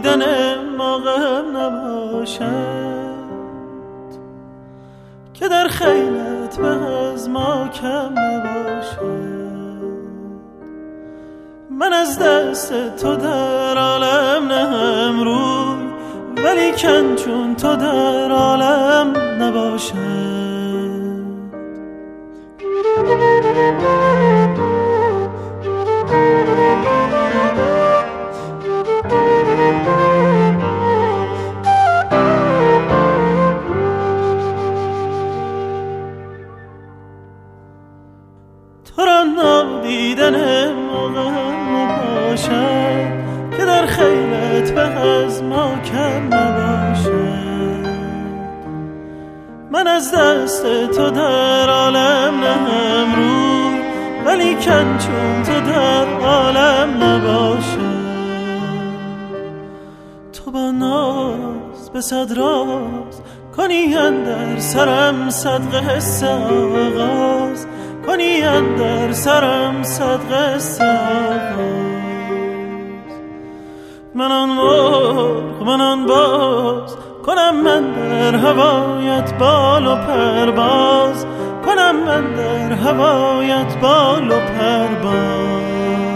دیدن ما غم نباشد، که در خیلت به از ما کم نباشد. من از دست تو در عالم نهم روی، ولی کن چون تو در عالم نباشد. تو را نادیدن موقع نباشد، که در خیلت به از ما کم نباشد. من از دست تو در عالم نهم روی، ولی کن چون تو در عالم نباشد. تو با ناز به صد راز کنی اندر سرم صدقه حس آغاز، کنی اندر سرم صدقه حس آغاز. من آن مرغ من آن باز کنم من در هوایت بال و پرواز، کنم من در هوایت بال و پرواز.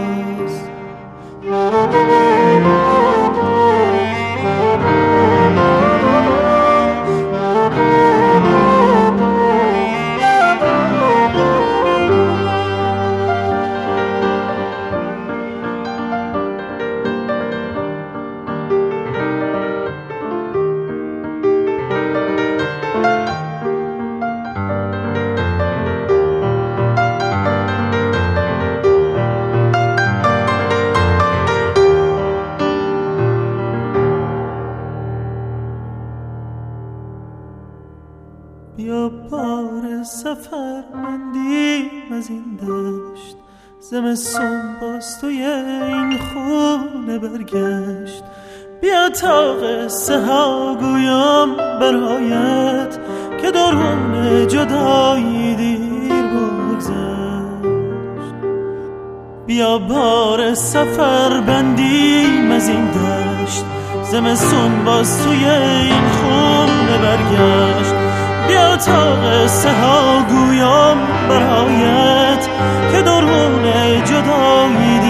بیا بار سفر مندیم از این دشت، زمستون باز توی این خونه برگشت. بیا تا قصه ها گویم برایت، که درون جدایی دیر بگذشت. بیا بار سفر بندیم از این دشت، زمستون باز توی این خونه برگشت. بیا تا قصه ها گویم برایت، که درون جدایی